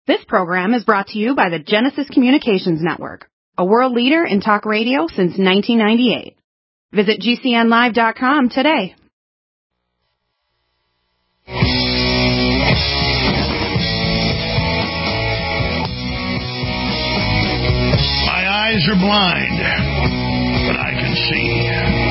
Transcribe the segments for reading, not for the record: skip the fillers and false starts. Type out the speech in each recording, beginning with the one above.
This program is brought to you by the Genesis Communications Network, a world leader in talk radio since 1998. Visit GCNlive.com today. My eyes are blind, but I can see.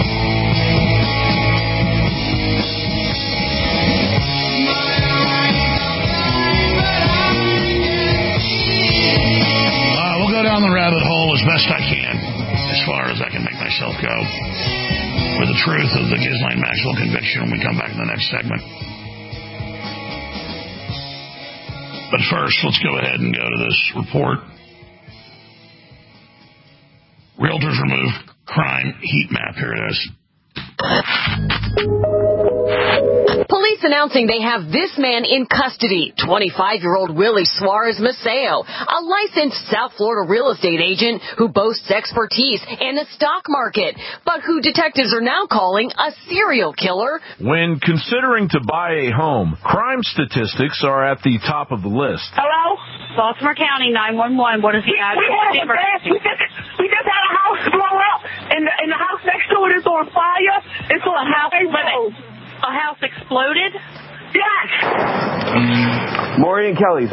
We'll go down the rabbit hole as best I can, as far as I can make myself go, with the truth of the Ghislaine Maxwell conviction when we come back in the next segment. But first, let's go ahead and go to this report. Realtors remove crime heat map. Here it is. Police announcing they have this man in custody, 25-year-old Willie Suarez Maceo, a licensed South Florida real estate agent who boasts expertise in the stock market, but who detectives are now calling a serial killer. When considering to buy a home, crime statistics are at the top of the list. Hello? Baltimore County 911. What is the address? We just had a house blow up, and the house next to it is on fire. It's on a house. A house exploded? Yes! Maureen Kelly's.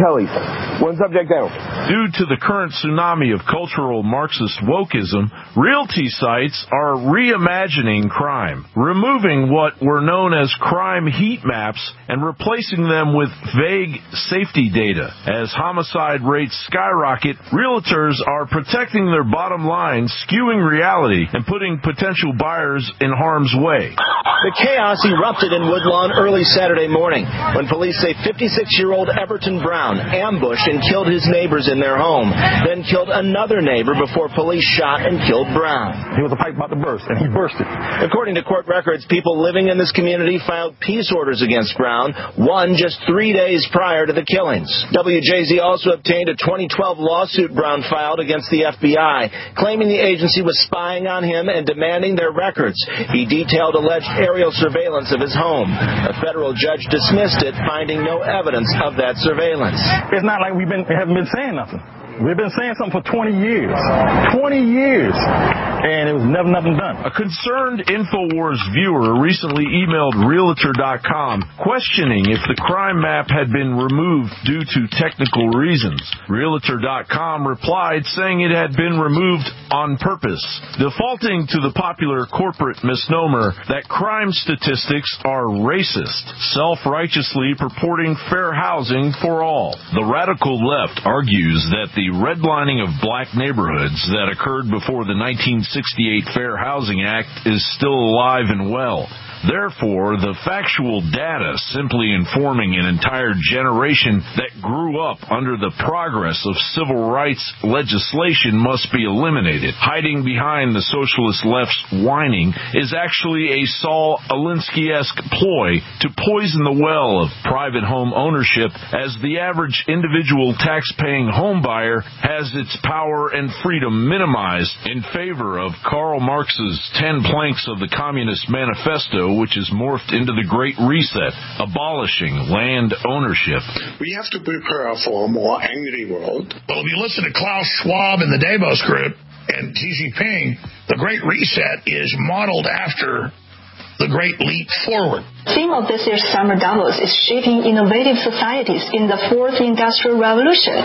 One subject down. Due to the current tsunami of cultural Marxist wokeism, realty sites are reimagining crime, removing what were known as crime heat maps and replacing them with vague safety data. As homicide rates skyrocket, realtors are protecting their bottom line, skewing reality, and putting potential buyers in harm's way. The chaos erupted in Woodlawn early Saturday morning when police say 56-year-old Everton Brown ambushed and killed his neighbors in their home, then killed another neighbor before police shot and killed Brown. He was a pipe about to burst, and he bursted. According to court records, people living in this community filed peace orders against Brown, one just 3 days prior to the killings. WJZ also obtained a 2012 lawsuit Brown filed against the FBI, claiming the agency was spying on him and demanding their records. He detailed alleged aerial surveillance of his home. A federal judge dismissed it, finding no evidence of that surveillance. It's not like we haven't been saying nothing. We've been saying something for 20 years. 20 years. And it was nothing done. A concerned InfoWars viewer recently emailed Realtor.com questioning if the crime map had been removed due to technical reasons. Realtor.com replied saying it had been removed on purpose, defaulting to the popular corporate misnomer that crime statistics are racist, self-righteously purporting fair housing for all. The radical left argues that the redlining of black neighborhoods that occurred before the 1968 Fair Housing Act is still alive and well. Therefore, the factual data simply informing an entire generation that grew up under the progress of civil rights legislation must be eliminated. Hiding behind the socialist left's whining is actually a Saul Alinsky-esque ploy to poison the well of private home ownership, as the average individual tax-paying home buyer has its power and freedom minimized in favor of Karl Marx's 10 planks of the Communist Manifesto, which is morphed into the Great Reset, abolishing land ownership. We have to prepare for a more angry world. Well, if you listen to Klaus Schwab and the Davos Group and Xi Jinping, the Great Reset is modeled after the Great Leap Forward. The theme of this year's Summer Davos is shaping innovative societies in the fourth industrial revolution.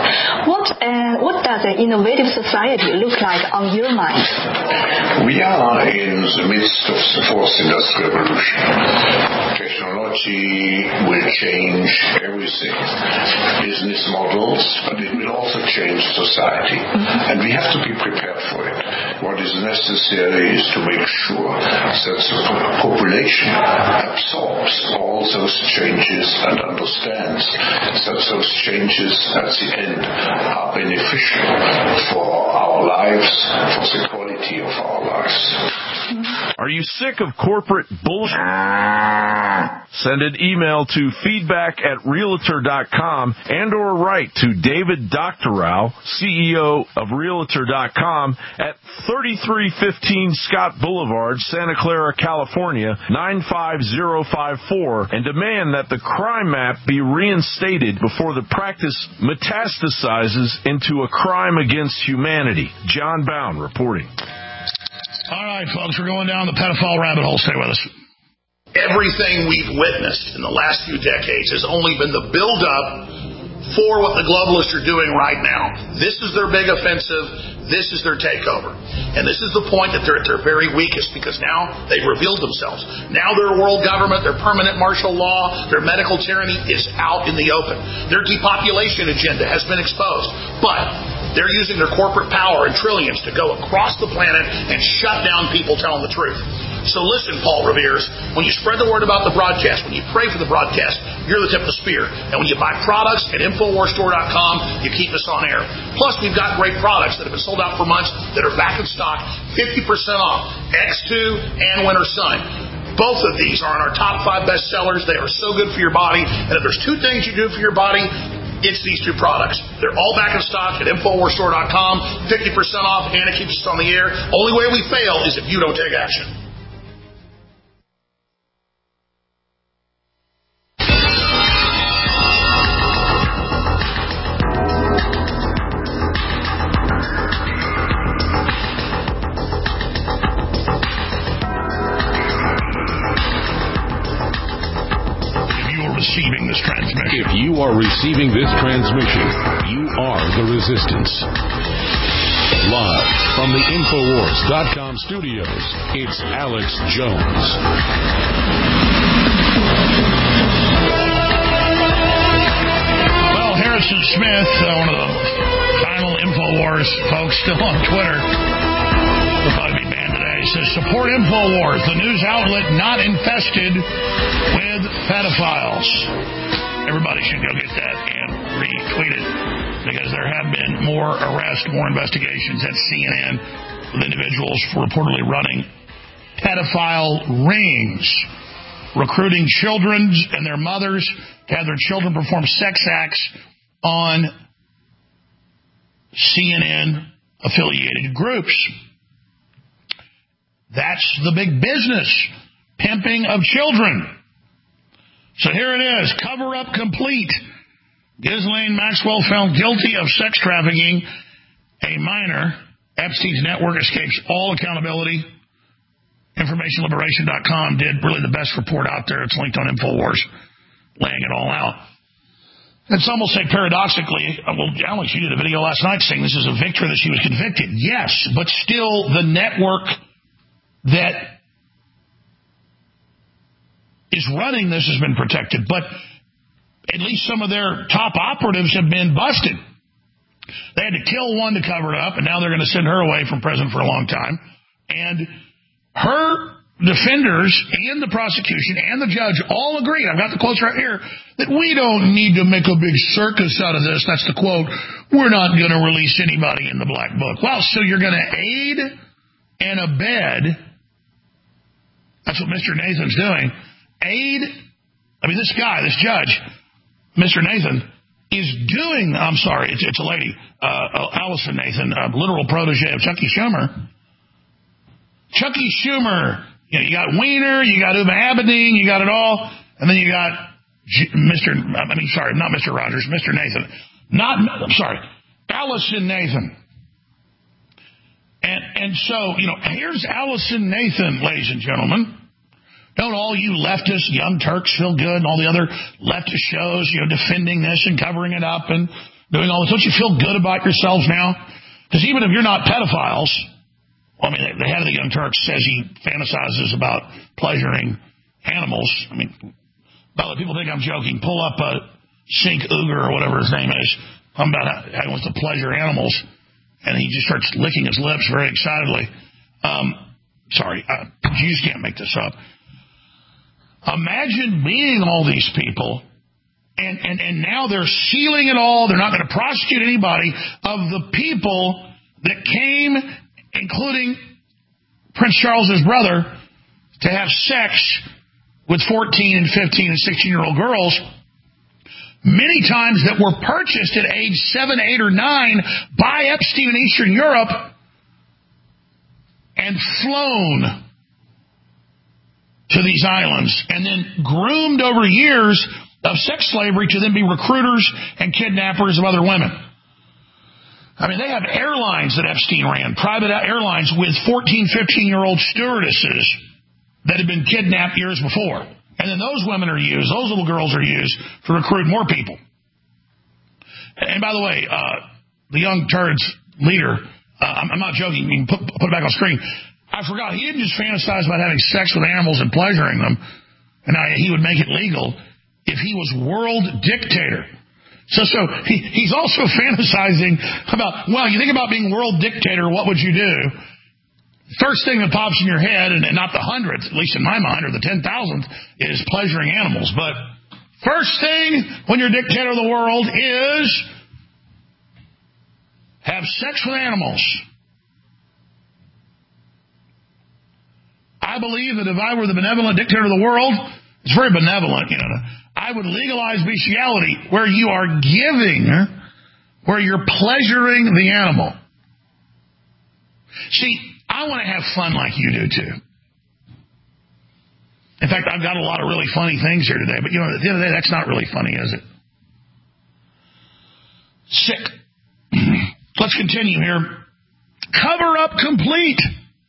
What does an innovative society look like on your mind? We are in the midst of the fourth industrial revolution. Technology will change everything. Business models, but it will also change society. And we have to be prepared for it. What is necessary is to make sure that the population absorbs all those changes and understands that those changes at the end are beneficial for our lives, for the quality of our lives. Are you sick of corporate bullshit? Send an email to feedback@realtor.com and/or write to David Doctorow, CEO of Realtor.com, at 3315 Scott Boulevard, Santa Clara, California, 95054, and demand that the crime map be reinstated before the practice metastasizes into a crime against humanity. John Bound reporting. All right, folks, we're going down the pedophile rabbit hole. Stay with us. Everything we've witnessed in the last few decades has only been the build-up for what the globalists are doing right now. This is their big offensive. This is their takeover. And this is the point that they're at their very weakest, because now they've revealed themselves. Now their world government, their permanent martial law, their medical tyranny is out in the open. Their depopulation agenda has been exposed. But they're using their corporate power and trillions to go across the planet and shut down people telling the truth. So listen, Paul Revere's, when you spread the word about the broadcast, when you pray for the broadcast, you're the tip of the spear. And when you buy products at InfoWarsStore.com, you keep us on air. Plus, we've got great products that have been sold out for months that are back in stock, 50% off, X2 and Winter Sun. Both of these are on our top 5 best sellers. They are so good for your body. And if there's 2 things you do for your body, it's these 2 products. They're all back in stock at InfoWarsStore.com, 50% off, and it keeps us on the air. Only way we fail is if you don't take action. If you are receiving this transmission, you are the resistance. Live from the Infowars.com studios, it's Alex Jones. Well, Harrison Smith, one of the final Infowars folks still on Twitter, will probably be banned today, says, support Infowars, the news outlet not infested with pedophiles. Everybody should go get that and retweet it, because there have been more arrests, more investigations at CNN with individuals for reportedly running pedophile rings, recruiting children and their mothers to have their children perform sex acts on CNN-affiliated groups. That's the big business, pimping of children. So here it is, cover-up complete. Ghislaine Maxwell found guilty of sex trafficking a minor. Epstein's network escapes all accountability. InformationLiberation.com did really the best report out there. It's linked on InfoWars, laying it all out. And some will say paradoxically, well, Alex, you did a video last night saying this is a victory that she was convicted. Yes, but still the network that is running this has been protected, but at least some of their top operatives have been busted. They had to kill one to cover it up, and now they're going to send her away from prison for a long time. And her defenders and the prosecution and the judge all agreed, I've got the quotes right here, that we don't need to make a big circus out of this. That's the quote. We're not going to release anybody in the black book. Well, so you're going to aid and abet. That's what Mr. Nathan's doing. This guy, this judge, Mr. Nathan, is doing, it's a lady, Allison Nathan, a literal protege of Chucky Schumer. Chucky Schumer, you got Weiner, you got Uba Abedin, you got it all, and then you got not Mr. Rogers, Mr. Nathan. Allison Nathan. And so, here's Allison Nathan, ladies and gentlemen. Don't all you leftists, Young Turks feel good, and all the other leftist shows, defending this and covering it up and doing all this. Don't you feel good about yourselves now? Because even if you're not pedophiles, the head of the Young Turks says he fantasizes about pleasuring animals. By the way, people think I'm joking. Pull up Sink Uger or whatever his name is. I'm about how he wants to pleasure animals, and he just starts licking his lips very excitedly. You just can't make this up. Imagine being all these people, and now they're sealing it all. They're not going to prosecute anybody of the people that came, including Prince Charles's brother, to have sex with 14 and 15 and 16-year-old girls, many times that were purchased at age 7, 8, or 9 by Epstein in Eastern Europe and flown to these islands and then groomed over years of sex slavery to then be recruiters and kidnappers of other women. I mean, they have airlines that Epstein ran, private airlines with 14, 15-year-old stewardesses that had been kidnapped years before. And then those women are used, those little girls are used to recruit more people. And by the way, the young turd's leader, I'm not joking, you can put it back on screen. I forgot, he didn't just fantasize about having sex with animals and pleasuring them, and he would make it legal if he was world dictator. So he's also fantasizing about, well, you think about being world dictator, what would you do? First thing that pops in your head, and not the hundredth, at least in my mind, or the 10,000th, is pleasuring animals. But first thing when you're dictator of the world is have sex with animals. I believe that if I were the benevolent dictator of the world, it's very benevolent, I would legalize bestiality where you are giving, where you're pleasuring the animal. See, I want to have fun like you do too. In fact, I've got a lot of really funny things here today, but at the end of the day, that's not really funny, is it? Sick. Let's continue here. Cover up complete.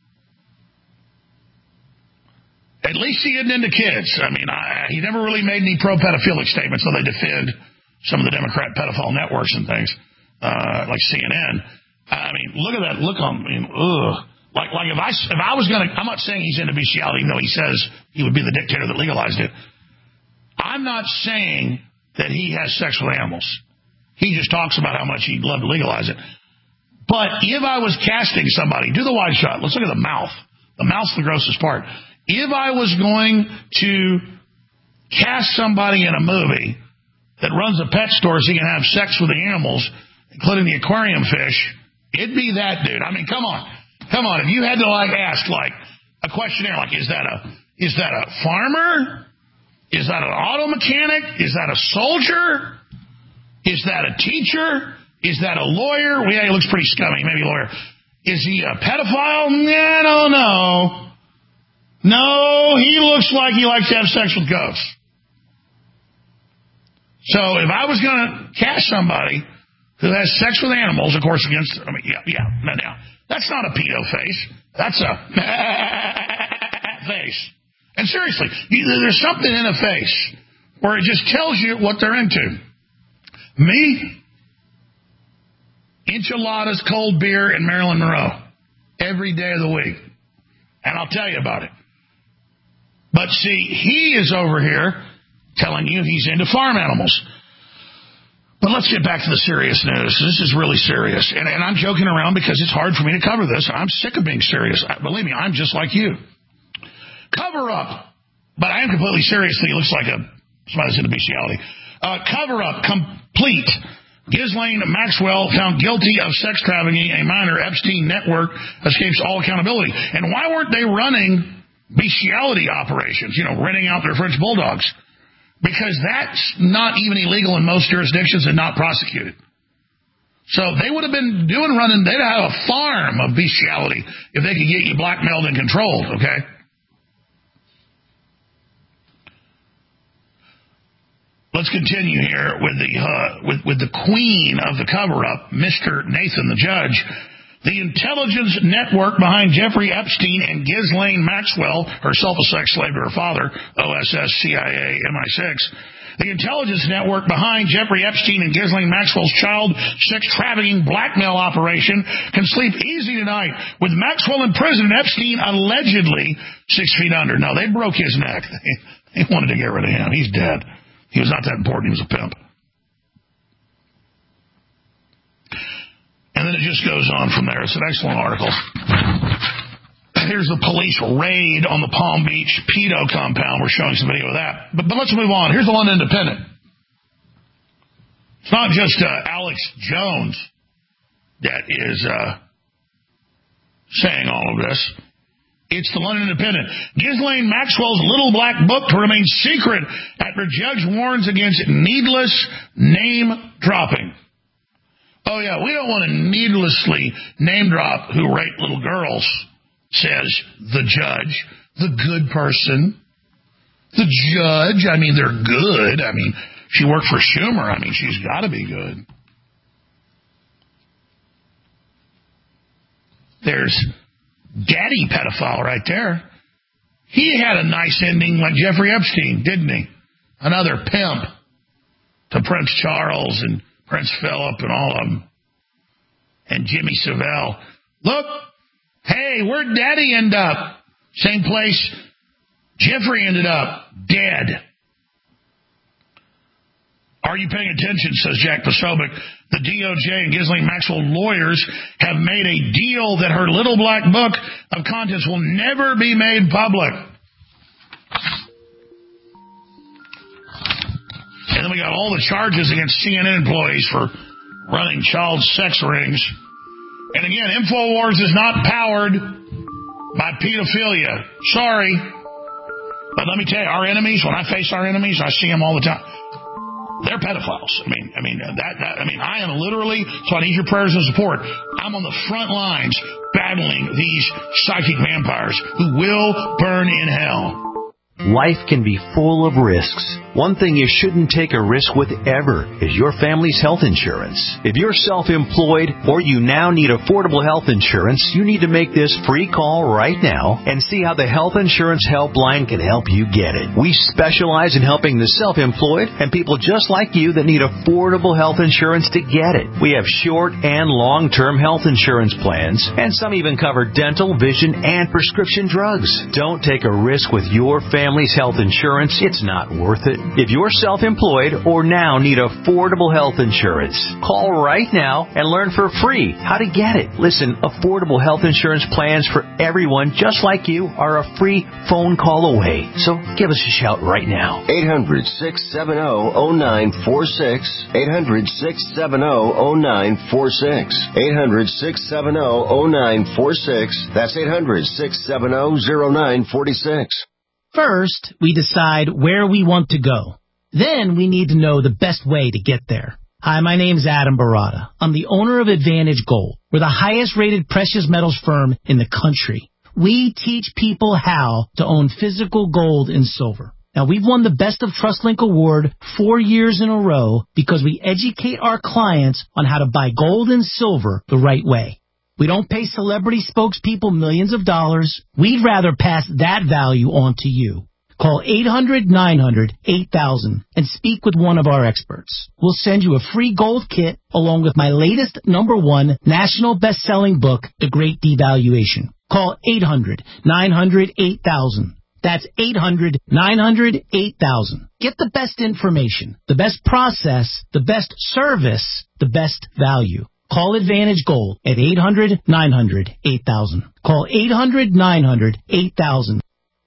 At least he isn't into kids. I mean, he never really made any pro-pedophilic statements, though they defend some of the Democrat pedophile networks and things, like CNN. I mean, look at that look on. Ugh. Like if I was going to, I'm not saying he's into bestiality, even though he says he would be the dictator that legalized it. I'm not saying that he has sex with animals. He just talks about how much he'd love to legalize it. But if I was casting somebody, do the wide shot. Let's look at the mouth. The mouth's the grossest part. If I was going to cast somebody in a movie that runs a pet store so he can have sex with the animals, including the aquarium fish, it'd be that dude. I mean, come on. If you had to ask a questionnaire, is that a farmer? Is that an auto mechanic? Is that a soldier? Is that a teacher? Is that a lawyer? Well, yeah, he looks pretty scummy, maybe a lawyer. Is he a pedophile? I don't know. No, he looks like he likes to have sex with ghosts. So if I was going to cast somebody who has sex with animals, of course, no, that's not a pedo face. That's a face. And seriously, there's something in a face where it just tells you what they're into. Me? Enchiladas, cold beer, and Marilyn Monroe. Every day of the week. And I'll tell you about it. But see, he is over here telling you he's into farm animals. But let's get back to the serious news. This is really serious. And I'm joking around because it's hard for me to cover this. I'm sick of being serious. Believe me, I'm just like you. Cover up. But I am completely serious. He looks like somebody that's into bestiality. Cover up complete. Ghislaine Maxwell found guilty of sex trafficking a minor. Epstein network escapes all accountability. And why weren't they running bestiality operations, renting out their French bulldogs? Because that's not even illegal in most jurisdictions and not prosecuted. So they would have been they'd have a farm of bestiality if they could get you blackmailed and controlled, okay? Let's continue here with the queen of the cover-up, Mr. Nathan the Judge. The intelligence network behind Jeffrey Epstein and Ghislaine Maxwell, herself a sex slave to her father, OSS, CIA, MI6. The intelligence network behind Jeffrey Epstein and Ghislaine Maxwell's child sex trafficking blackmail operation can sleep easy tonight with Maxwell in prison and Epstein allegedly 6 feet under. No, they broke his neck. They wanted to get rid of him. He's dead. He was not that important. He was a pimp. And then it just goes on from there. It's an excellent article. Here's the police raid on the Palm Beach pedo compound. We're showing some video of that. But let's move on. Here's the London Independent. It's not just Alex Jones that is saying all of this. It's the London Independent. Ghislaine Maxwell's little black book to remain secret after judge warns against needless name dropping. Oh, yeah, we don't want to needlessly name drop who raped little girls says the judge. The good person. The judge, I mean, they're good. I mean, she worked for Schumer. I mean, she's got to be good. There's daddy pedophile right there. He had a nice ending like Jeffrey Epstein, didn't he? Another pimp to Prince Charles and Prince Philip and all of them. And Jimmy Savile. Look, hey, where'd daddy end up? Same place Jeffrey ended up, dead. Are you paying attention, says Jack Posobiec. The DOJ and Ghislaine Maxwell lawyers have made a deal that her little black book of contents will never be made public. And then we got all the charges against CNN employees for running child sex rings. And again, InfoWars is not powered by pedophilia. Sorry. But let me tell you, our enemies, when I face our enemies, I see them all the time. They're pedophiles. I am literally, so I need your prayers and support. I'm on the front lines battling these psychic vampires who will burn in hell. Life can be full of risks. One thing you shouldn't take a risk with ever is your family's health insurance. If you're self-employed or you now need affordable health insurance, you need to make this free call right now and see how the Health Insurance Helpline can help you get it. We specialize in helping the self-employed and people just like you that need affordable health insurance to get it. We have short and long-term health insurance plans, and some even cover dental, vision, and prescription drugs. Don't take a risk with your family's health insurance. It's not worth it. If you're self-employed or now need affordable health insurance, call right now and learn for free how to get it. Listen, affordable health insurance plans for everyone just like you are a free phone call away. So give us a shout right now. 800-670-0946. 800-670-0946. 800-670-0946. That's 800-670-0946. First, we decide where we want to go. Then we need to know the best way to get there. Hi, my name's Adam Barada. I'm the owner of Advantage Gold. We're the highest-rated precious metals firm in the country. We teach people how to own physical gold and silver. Now, we've won the Best of TrustLink Award 4 years in a row because we educate our clients on how to buy gold and silver the right way. We don't pay celebrity spokespeople millions of dollars. We'd rather pass that value on to you. Call 800-900-8000 and speak with one of our experts. We'll send you a free gold kit along with my latest #1 national best-selling book, The Great Devaluation. Call 800-900-8000. That's 800-900-8000. Get the best information, the best process, the best service, the best value. Call Advantage Gold at 800-900-8000. Call 800-900-8000.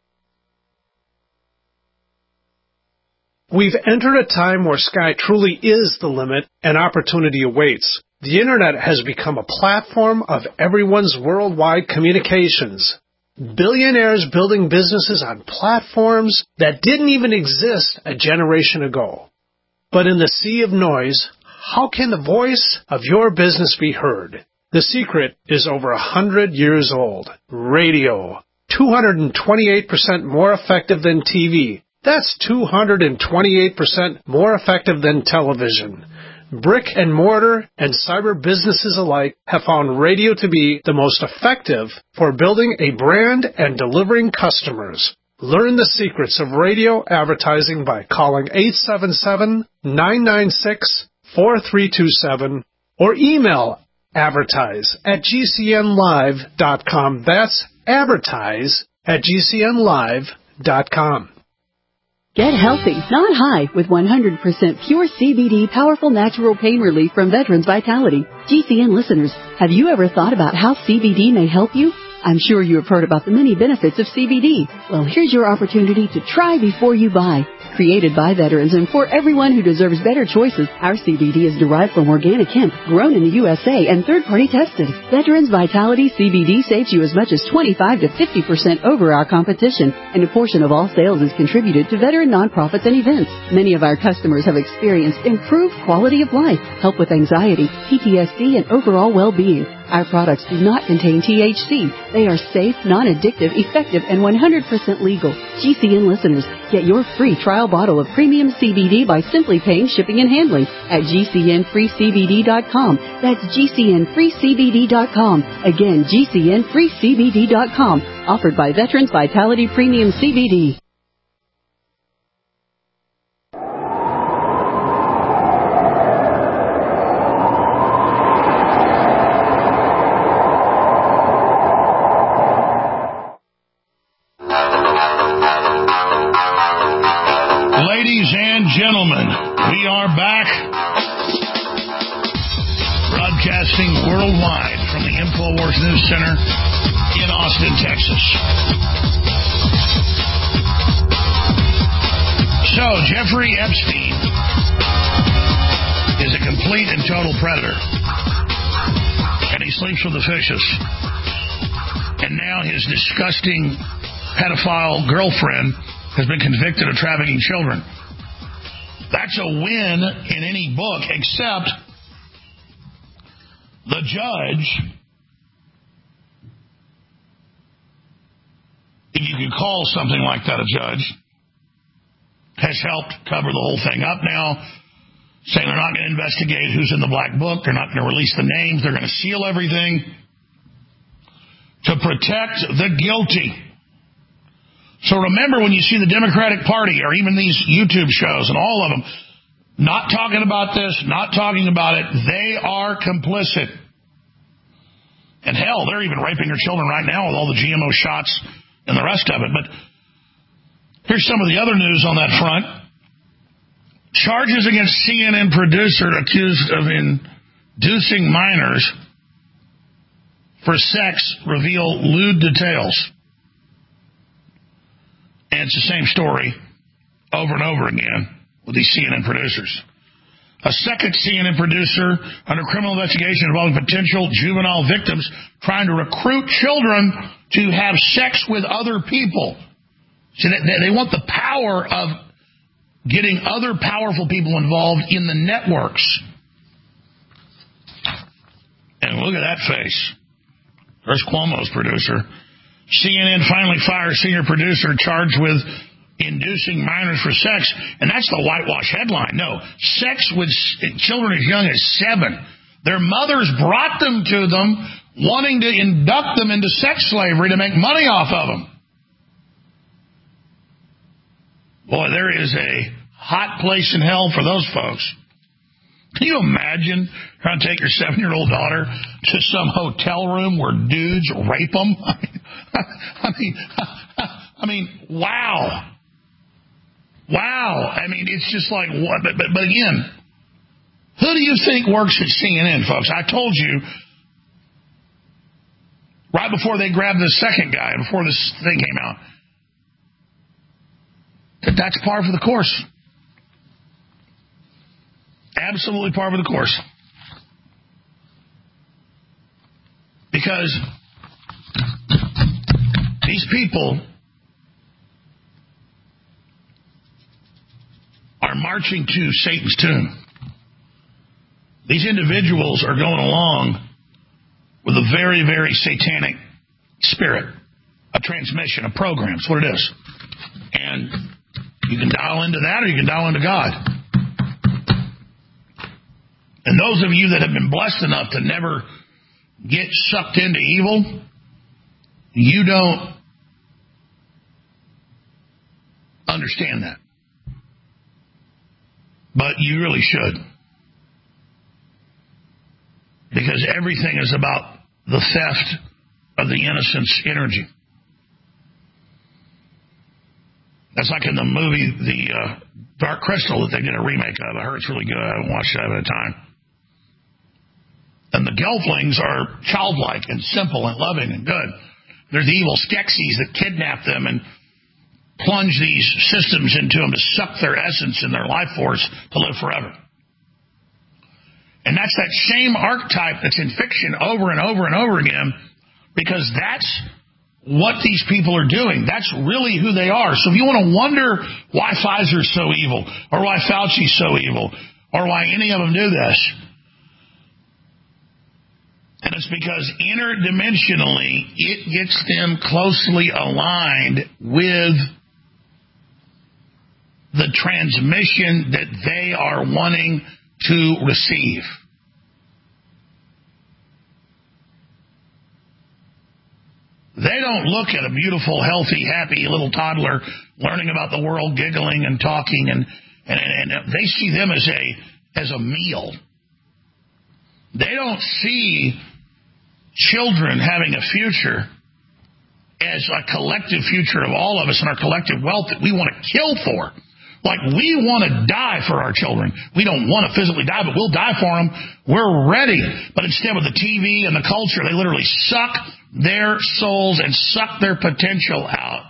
We've entered a time where sky truly is the limit and opportunity awaits. The Internet has become a platform of everyone's worldwide communications. Billionaires building businesses on platforms that didn't even exist a generation ago. But in the sea of noise, how can the voice of your business be heard? The secret is over 100 years old. Radio. 228% more effective than TV. That's 228% more effective than television. Brick and mortar and cyber businesses alike have found radio to be the most effective for building a brand and delivering customers. Learn the secrets of radio advertising by calling 877-996-4327 or email advertise@gcnlive.com. That's advertise@gcnlive.com. Get healthy, not high, with 100% pure CBD powerful natural pain relief from Veterans Vitality. GCN listeners, have you ever thought about how CBD may help you? I'm sure you have heard about the many benefits of CBD. Well, here's your opportunity to try before you buy. Created by veterans and for everyone who deserves better choices, our CBD is derived from organic hemp, grown in the USA and third-party tested. Veterans Vitality CBD saves you as much as 25 to 50% over our competition, and a portion of all sales is contributed to veteran nonprofits and events. Many of our customers have experienced improved quality of life, help with anxiety, PTSD, and overall well-being. Our products do not contain THC. They are safe, non-addictive, effective, and 100% legal. GCN listeners, get your free trial bottle of premium CBD by simply paying shipping and handling at GCNFreeCBD.com. That's GCNFreeCBD.com. Again, GCNFreeCBD.com. Offered by Veterans Vitality Premium CBD. Ladies and gentlemen, we are back, broadcasting worldwide from the InfoWars News Center in Austin, Texas. So, Jeffrey Epstein is a complete and total predator, and he sleeps with the fishes. And now his disgusting pedophile girlfriend has been convicted of trafficking children. That's a win in any book, except the judge, if you could call something like that a judge, has helped cover the whole thing up now, saying they're not going to investigate who's in the black book, they're not going to release the names, they're going to seal everything to protect the guilty. So remember, when you see the Democratic Party or even these YouTube shows and all of them not talking about this, not talking about it, they are complicit. And hell, they're even raping their children right now with all the GMO shots and the rest of it. But here's some of the other news on that front. Charges against CNN producer accused of inducing minors for sex reveal lewd details. And it's the same story over and over again with these CNN producers. A second CNN producer under criminal investigation involving potential juvenile victims trying to recruit children to have sex with other people. So they want the power of getting other powerful people involved in the networks. And look at that face. There's Cuomo's producer. CNN finally fires senior producer charged with inducing minors for sex. And that's the whitewash headline. No, sex with children as young as 7. Their mothers brought them to them, wanting to induct them into sex slavery to make money off of them. Boy, there is a hot place in hell for those folks. Can you imagine trying to take your 7-year-old daughter to some hotel room where dudes rape them? I mean, wow. Wow. I mean, it's just like, what? But again, who do you think works at CNN, folks? I told you right before they grabbed the second guy, before this thing came out, that's par for the course. Absolutely par for the course. Because these people are marching to Satan's tomb. These individuals are going along with a very, very satanic spirit, a transmission, a program. That's what it is. And you can dial into that or you can dial into God. And those of you that have been blessed enough to never get sucked into evil, you don't understand that. But you really should. Because everything is about the theft of the innocent's energy. That's like in the movie, The Dark Crystal, that they did a remake of. I heard it's really good. I haven't watched it at a time. And the Gelflings are childlike and simple and loving and good. They're the evil Skeksis that kidnap them and plunge these systems into them to suck their essence and their life force to live forever. And that's that same archetype that's in fiction over and over and over again, because that's what these people are doing. That's really who they are. So if you want to wonder why Pfizer's so evil, or why Fauci's so evil, or why any of them do this, and It's because interdimensionally, it gets them closely aligned with the transmission that they are wanting to receive. They don't look at a beautiful, healthy, happy little toddler learning about the world, giggling and talking, and they see them as a meal. They don't see children having a future as a collective future of all of us and our collective wealth that we want to kill for. Like, we want to die for our children. We don't want to physically die, but we'll die for them. We're ready. But instead, with the TV and the culture, they literally suck their souls and suck their potential out.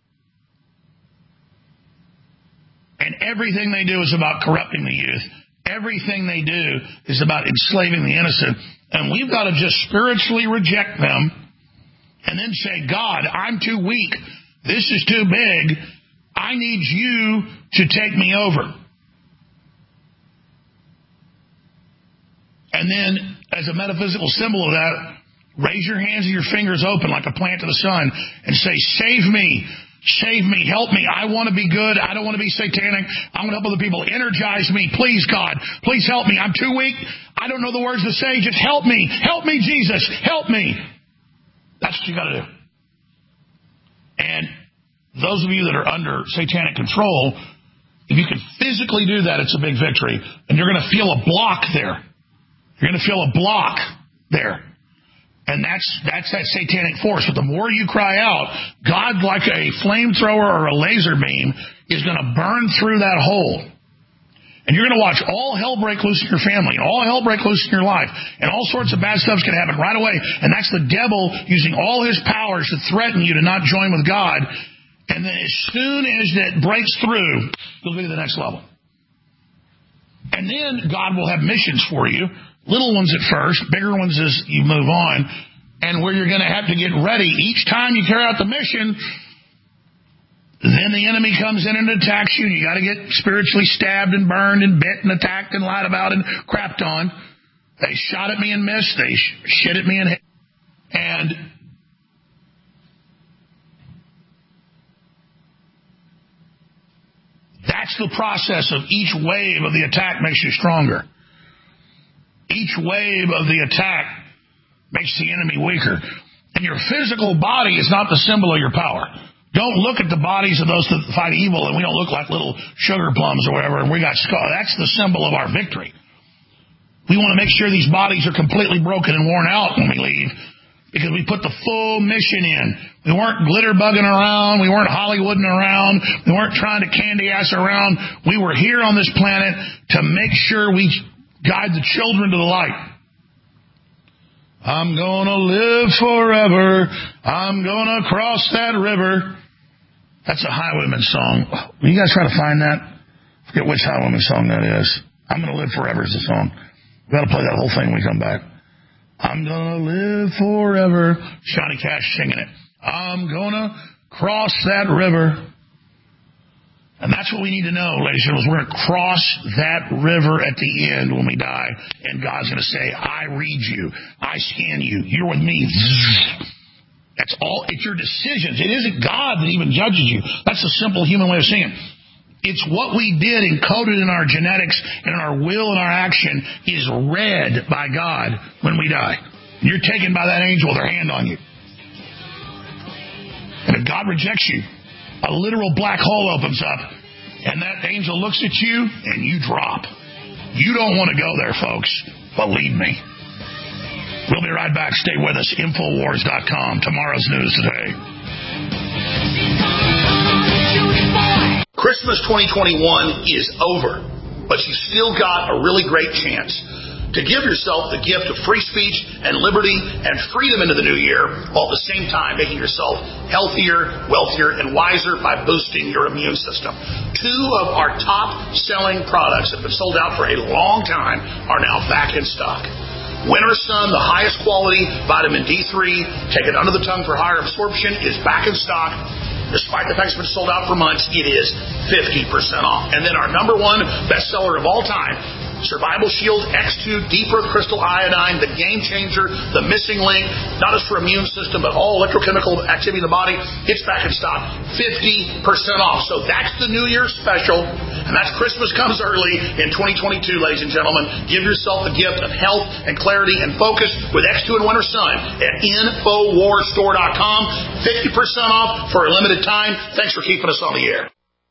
And everything they do is about corrupting the youth. Everything they do is about enslaving the innocent. And we've got to just spiritually reject them and then say, God, I'm too weak. This is too big. I need you to take me over. And then, as a metaphysical symbol of that, raise your hands and your fingers open like a plant to the sun and say, save me, help me. I want to be good. I don't want to be satanic. I want to help other people. Energize me. Please, God, please help me. I'm too weak. I don't know the words to say. Just help me. Help me, Jesus. Help me. That's what you got to do. And those of you that are under satanic control, if you can physically do that, it's a big victory. And you're going to feel a block there. You're going to feel a block there. And that's that satanic force. But the more you cry out, God, like a flamethrower or a laser beam, is going to burn through that hole. And you're going to watch all hell break loose in your family, and all hell break loose in your life, and all sorts of bad stuff's going to happen right away. And that's the devil using all his powers to threaten you to not join with God. And then as soon as that breaks through, you'll go to the next level. And then God will have missions for you, little ones at first, bigger ones as you move on, and where you're going to have to get ready. Each time you carry out the mission, then the enemy comes in and attacks you, and you got to get spiritually stabbed and burned and bit and attacked and lied about and crapped on. They shot at me and missed. They shit at me and hit. And that's the process of each wave of the attack makes you stronger. Each wave of the attack makes the enemy weaker. And your physical body is not the symbol of your power. Don't look at the bodies of those that fight evil and we don't look like little sugar plums or whatever and we got scars. That's the symbol of our victory. We want to make sure these bodies are completely broken and worn out when we leave because we put the full mission in. We weren't glitter bugging around. We weren't Hollywooding around. We weren't trying to candy ass around. We were here on this planet to make sure we guide the children to the light. I'm going to live forever. I'm going to cross that river. That's a Highwayman song. Will you guys try to find that? I forget which Highwayman song that is. I'm going to live forever is the song. We've got to play that whole thing when we come back. I'm going to live forever. Johnny Cash singing it. I'm going to cross that river. And that's what we need to know, ladies and gentlemen. We're going to cross that river at the end when we die. And God's going to say, I read you. I scan you. You're with me. That's all. It's your decisions. It isn't God that even judges you. That's a simple human way of saying it. It's what we did encoded in our genetics and in our will and our action is read by God when we die. You're taken by that angel with their hand on you. And if God rejects you, a literal black hole opens up and that angel looks at you and you drop. You don't want to go there, folks. Believe me. We'll be right back. Stay with us. Infowars.com. Tomorrow's news today. Christmas 2021 is over, but you still got a really great chance to give yourself the gift of free speech and liberty and freedom into the new year, while at the same time making yourself healthier, wealthier, and wiser by boosting your immune system. Two of our top-selling products that have been sold out for a long time are now back in stock. Winter Sun, the highest quality vitamin D3, take it under the tongue for higher absorption, is back in stock. Despite the fact it's been sold out for months, it is 50% off. And then our number one bestseller of all time, Survival Shield X2 Deeper Crystal Iodine, the game changer, the missing link, not just for immune system, but all electrochemical activity in the body. It's back in stock, 50% off. So that's the New Year's special, and that's Christmas comes early in 2022, ladies and gentlemen. Give yourself the gift of health and clarity and focus with X2 and Winter Sun at InfoWarsStore.com. 50% off for a limited time. Thanks for keeping us on the air.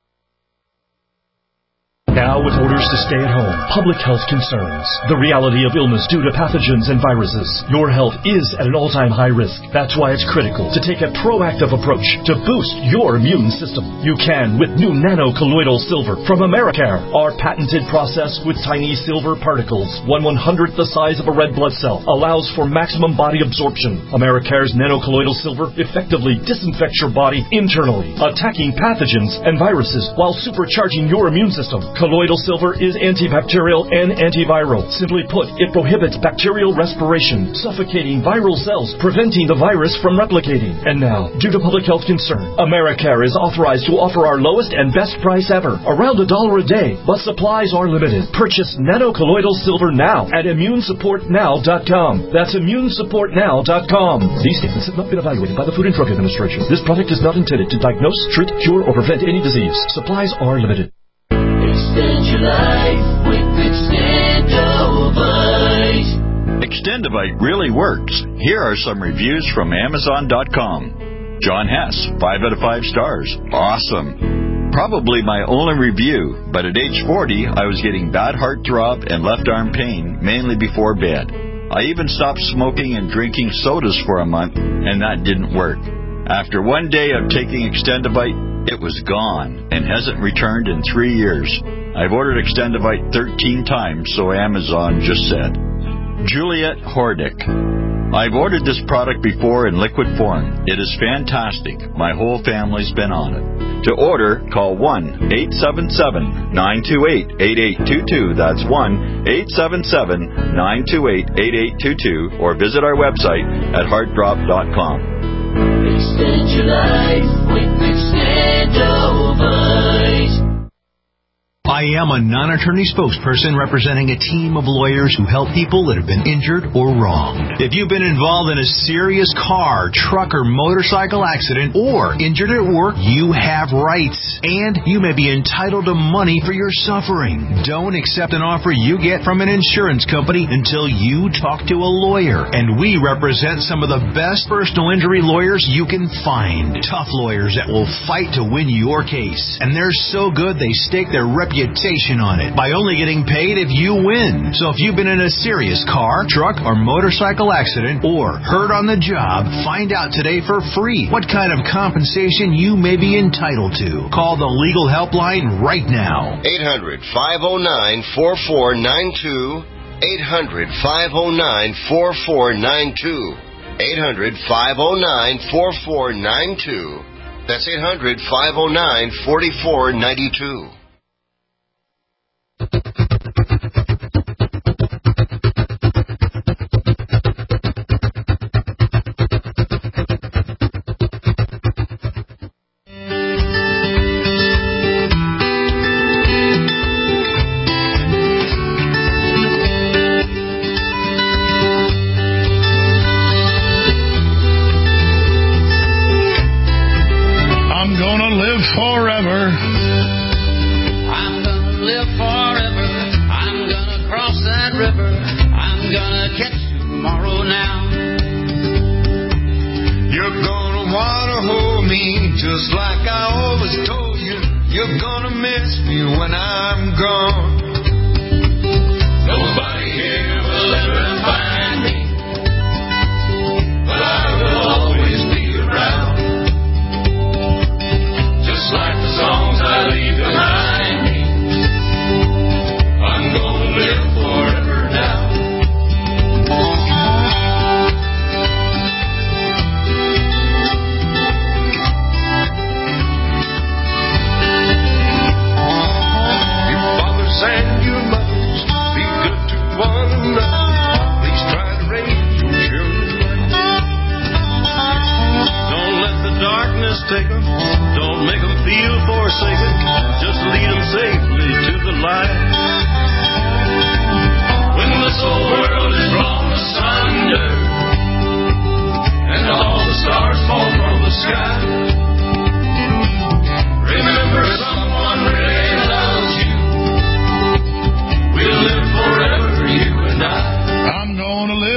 Now with orders to stay at home, public health concerns, the reality of illness due to pathogens and viruses, your health is at an all-time high risk. That's why it's critical to take a proactive approach to boost your immune system. You can with new nano-colloidal silver from Americare. Our patented process with tiny silver particles, 1/100th the size of a red blood cell, allows for maximum body absorption. Americare's nano-colloidal silver effectively disinfects your body internally, attacking pathogens and viruses while supercharging your immune system. Colloidal silver is antibacterial and antiviral. Simply put, it prohibits bacterial respiration, suffocating viral cells, preventing the virus from replicating. And now, due to public health concern, Americare is authorized to offer our lowest and best price ever, around $1 a day, but supplies are limited. Purchase nano-colloidal silver now at ImmuneSupportNow.com. That's ImmuneSupportNow.com. These statements have not been evaluated by the Food and Drug Administration. This product is not intended to diagnose, treat, cure, or prevent any disease. Supplies are limited. Extend your life with Extendovite. Extendovite really works. Here are some reviews from Amazon.com. John Hess, 5 out of 5 stars. Awesome. Probably my only review, but at age 40, I was getting bad heart throb and left arm pain, mainly before bed. I even stopped smoking and drinking sodas for a month, and that didn't work. After one day of taking Extendovite, it was gone and hasn't returned in 3 years. I've ordered Extendovite 13 times, so Amazon just said. Juliet Hordick. I've ordered this product before in liquid form. It is fantastic. My whole family's been on it. To order, call 1-877-928-8822. That's 1-877-928-8822. Or visit our website at heartdrop.com. Extend your life with Extendovite. I am a non-attorney spokesperson representing a team of lawyers who help people that have been injured or wronged. If you've been involved in a serious car, truck, or motorcycle accident or injured at work, you have rights, and you may be entitled to money for your suffering. Don't accept an offer you get from an insurance company until you talk to a lawyer, and we represent some of the best personal injury lawyers you can find. Tough lawyers that will fight to win your case, and they're so good they stake their reputation on it by only getting paid if you win. So if you've been in a serious car, truck, or motorcycle accident or hurt on the job, find out today for free what kind of compensation you may be entitled to. Call the legal helpline right now. 800-509-4492. 800-509-4492. 800-509-4492. That's 800-509-4492. I'm gonna live forever. River, I'm gonna catch tomorrow now. You're gonna wanna hold me just like I always told you. You're gonna miss me when I'm gone. Nobody here will ever find me, but I will always be around. Just like the songs I leave behind me, I'm gonna live forever now. Your fathers and your mothers, be good to one another. Please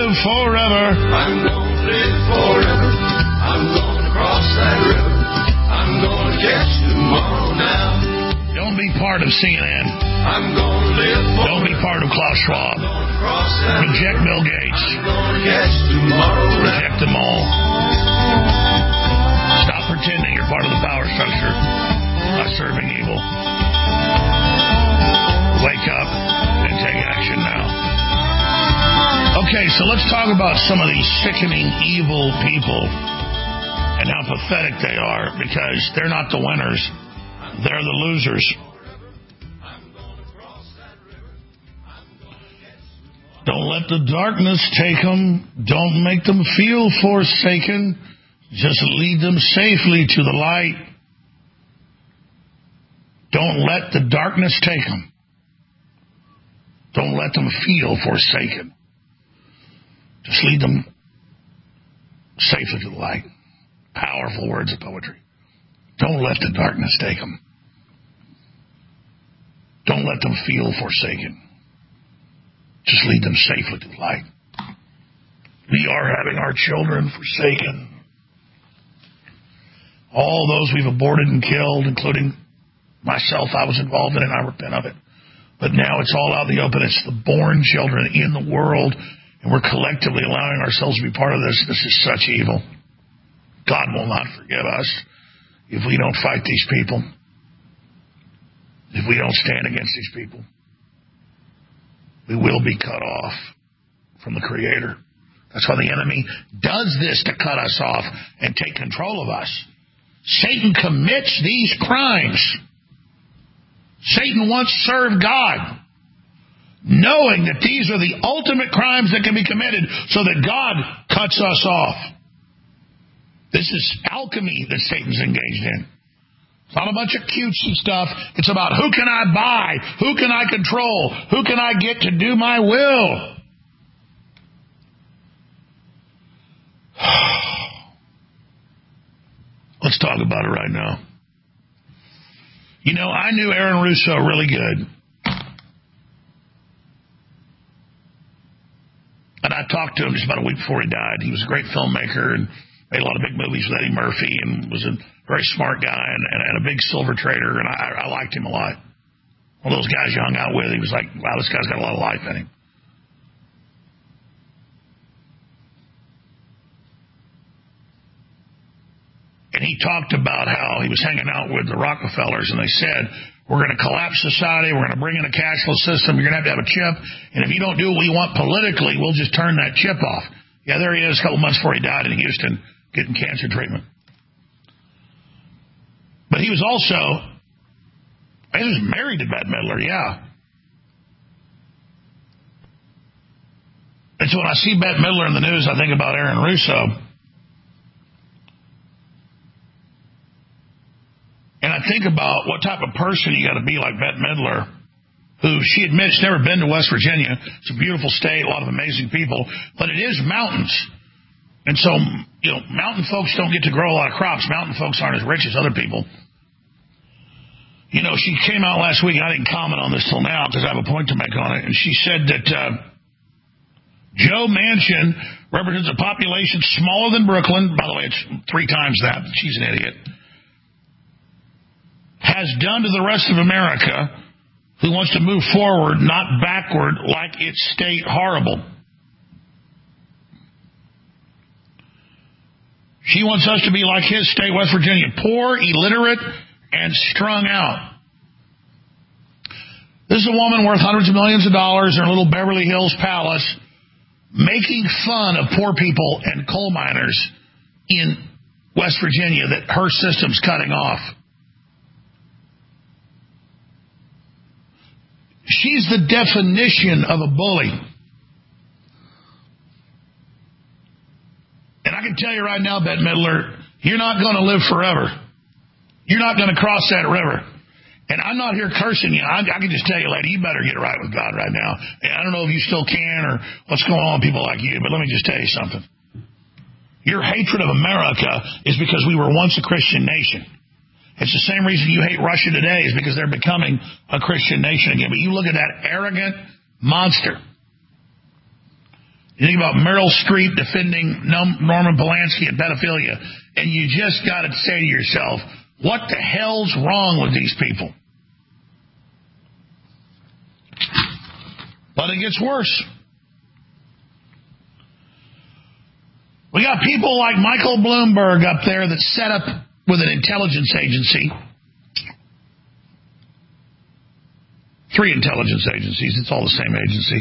live forever. I'm gonna live forever. I'm gonna cross that river. I'm gonna catch tomorrow now. Don't be part of CNN. I'm gonna live forever. Don't be part of Klaus Schwab. Reject Bill Gates. I'm gonna catch tomorrow now. Reject them all. Stop pretending you're part of the power structure by serving evil. Wake up and take action now. Okay, so let's talk about some of these sickening, evil people and how pathetic they are, because they're not the winners. They're the losers. Don't let the darkness take them. Don't make them feel forsaken. Just lead them safely to the light. Don't let the darkness take them. Don't let them feel forsaken. Just lead them safely to the light. Powerful words of poetry. Don't let the darkness take them. Don't let them feel forsaken. Just lead them safely to the light. We are having our children forsaken. All those we've aborted and killed, including myself, I was involved in it, and I repent of it. But now it's all out in the open. It's the born children in the world, and we're collectively allowing ourselves to be part of this. This is such evil. God will not forgive us if we don't fight these people, if we don't stand against these people. We will be cut off from the Creator. That's why the enemy does this, to cut us off and take control of us. Satan commits these crimes. Satan once served God, knowing that these are the ultimate crimes that can be committed, so that God cuts us off. This is alchemy that Satan's engaged in. It's not a bunch of cutesy stuff. It's about who can I buy? Who can I control? Who can I get to do my will? Let's talk about it right now. You know, I knew Aaron Russo really good. And I talked to him just about a week before he died. He was a great filmmaker and made a lot of big movies with Eddie Murphy, and was a very smart guy and a big silver trader, and I liked him a lot. One of those guys you hung out with, he was like, wow, this guy's got a lot of life in him. And he talked about how he was hanging out with the Rockefellers, and they said, we're going to collapse society, we're going to bring in a cashless system, you're going to have a chip, and if you don't do what we want politically, we'll just turn that chip off. Yeah, there he is a couple months before he died in Houston, getting cancer treatment. But he was also, he was married to Bette Midler, yeah. And so when I see Bette Midler in the news, I think about Aaron Russo. And I think about what type of person you got to be like Bette Midler, who she admits she's never been to West Virginia. It's a beautiful state, a lot of amazing people, but it is mountains. And so, you know, mountain folks don't get to grow a lot of crops. Mountain folks aren't as rich as other people. You know, she came out last week, and I didn't comment on this till now because I have a point to make on it, and she said that Joe Manchin represents a population smaller than Brooklyn. By the way, it's 3 times that. She's an idiot. Has done to the rest of America, who wants to move forward, not backward, like its state horrible. She wants us to be like his state, West Virginia, poor, illiterate, and strung out. This is a woman worth hundreds of millions of dollars in her little Beverly Hills palace, making fun of poor people and coal miners in West Virginia that her system's cutting off. She's the definition of a bully. And I can tell you right now, Bette Midler, you're not going to live forever. You're not going to cross that river. And I'm not here cursing you. I can just tell you, lady, you better get right with God right now. And I don't know if you still can or what's going on with people like you, but let me just tell you something. Your hatred of America is because we were once a Christian nation. It's the same reason you hate Russia today, is because they're becoming a Christian nation again. But you look at that arrogant monster. You think about Meryl Streep defending Norman Polanski and pedophilia, and you just got to say to yourself, what the hell's wrong with these people? But it gets worse. We got people like Michael Bloomberg up there that's set up with an intelligence agency. 3 intelligence agencies. It's all the same agency.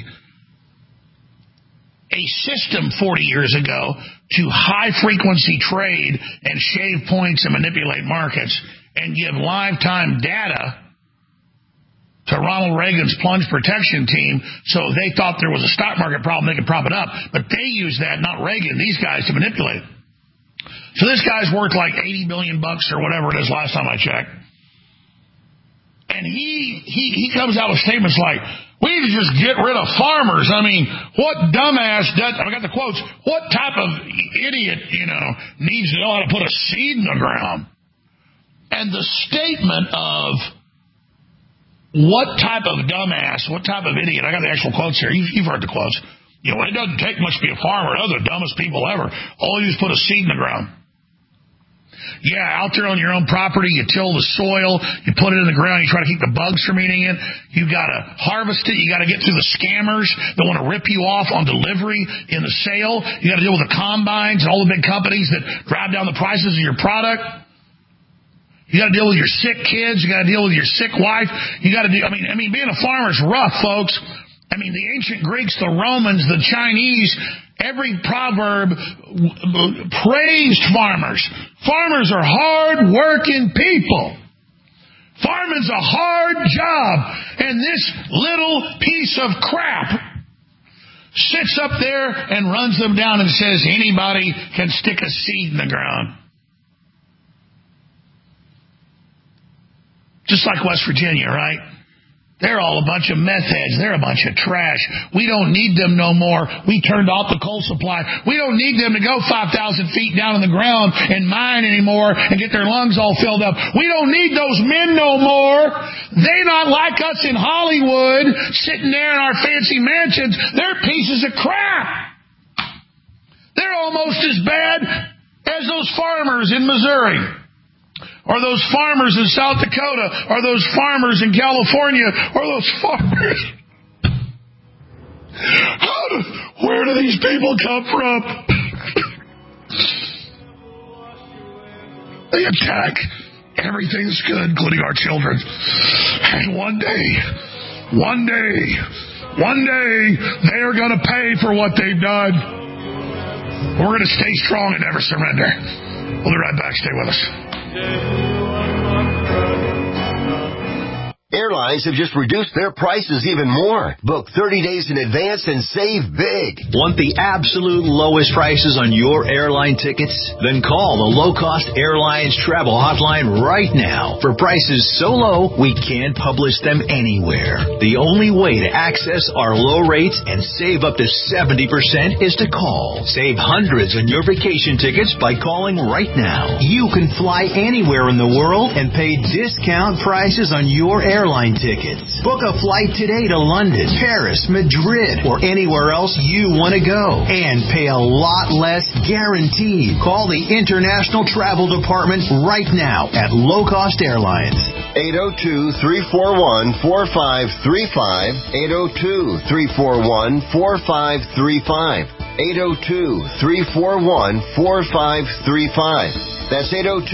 A system 40 years ago to high-frequency trade and shave points and manipulate markets and give lifetime data to Ronald Reagan's plunge protection team, so they thought there was a stock market problem, they could prop it up. But they used that, not Reagan, these guys, to manipulate. So this guy's worth like $80 billion or whatever it is last time I checked. And he comes out with statements like, we need to just get rid of farmers. I mean, what dumbass does, I got the quotes, what type of idiot, needs to know how to put a seed in the ground? And the statement of what type of dumbass, what type of idiot, I got the actual quotes here. You've heard the quotes. It doesn't take much to be a farmer. They're the dumbest people ever. All you do is put a seed in the ground. Yeah, out there on your own property, you till the soil, you put it in the ground, you try to keep the bugs from eating it. You got to harvest it. You got to get through the scammers that want to rip you off on delivery in the sale. You got to deal with the combines and all the big companies that drive down the prices of your product. You got to deal with your sick kids. You got to deal with your sick wife. You got to do. I mean, being a farmer is rough, folks. I mean, the ancient Greeks, the Romans, the Chinese, every proverb praised farmers. Farmers are hard-working people. Farming's a hard job, and this little piece of crap sits up there and runs them down and says anybody can stick a seed in the ground. Just like West Virginia, right? They're all a bunch of meth heads. They're a bunch of trash. We don't need them no more. We turned off the coal supply. We don't need them to go 5,000 feet down in the ground and mine anymore and get their lungs all filled up. We don't need those men no more. They're not like us in Hollywood sitting there in our fancy mansions. They're pieces of crap. They're almost as bad as those farmers in Missouri. Or those farmers in South Dakota, or those farmers in California, or those farmers. Where do these people come from? They attack everything that's good, including our children. And one day, they are going to pay for what they've done. We're going to stay strong and never surrender. We'll be right back. Stay with us. Airlines have just reduced their prices even more. Book 30 days in advance and save big. Want the absolute lowest prices on your airline tickets? Then call the Low Cost Airlines Travel Hotline right now. For prices so low, we can't publish them anywhere. The only way to access our low rates and save up to 70% is to call. Save hundreds on your vacation tickets by calling right now. You can fly anywhere in the world and pay discount prices on your airline tickets. Book a flight today to London, Paris, Madrid, or anywhere else you want to go. And pay a lot less guaranteed. Call the International Travel Department right now at Low Cost Airlines. 802-341-4535. 802-341-4535. 802-341-4535. That's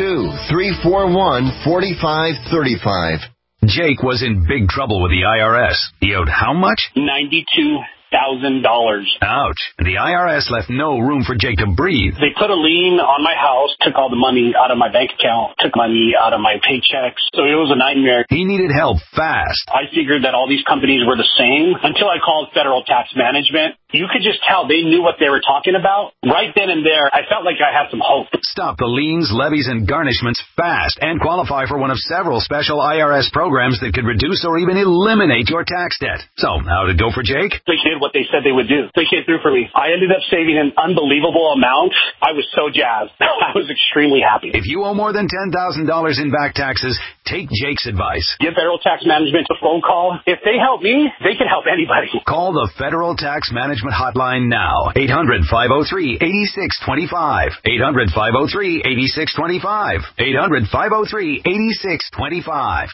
802-341-4535. Jake was in big trouble with the IRS. He owed how much? $92,000. Ouch. The IRS left no room for Jake to breathe. They put a lien on my house, took all the money out of my bank account, took money out of my paychecks. So it was a nightmare. He needed help fast. I figured that all these companies were the same until I called Federal Tax Management. You could just tell they knew what they were talking about. Right then and there, I felt like I had some hope. Stop the liens, levies, and garnishments fast and qualify for one of several special IRS programs that could reduce or even eliminate your tax debt. So, how'd it go for Jake? They did what they said they would do. They came through for me. I ended up saving an unbelievable amount. I was so jazzed. I was extremely happy. If you owe more than $10,000 in back taxes, take Jake's advice. Give Federal Tax Management a phone call. If they help me, they can help anybody. Call the Federal Tax Management Hotline now. 800-503-8625. 800-503-8625. 800-503-8625.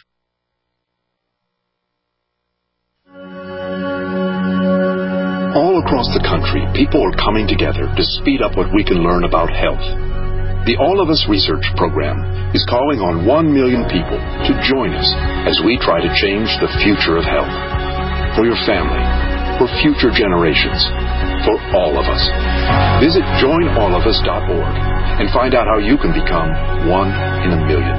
All across the country, people are coming together to speed up what we can learn about health. The All of Us Research Program is calling on 1 million people to join us as we try to change the future of health. For your family, for future generations, for all of us. Visit joinallofus.org and find out how you can become 1 in a million.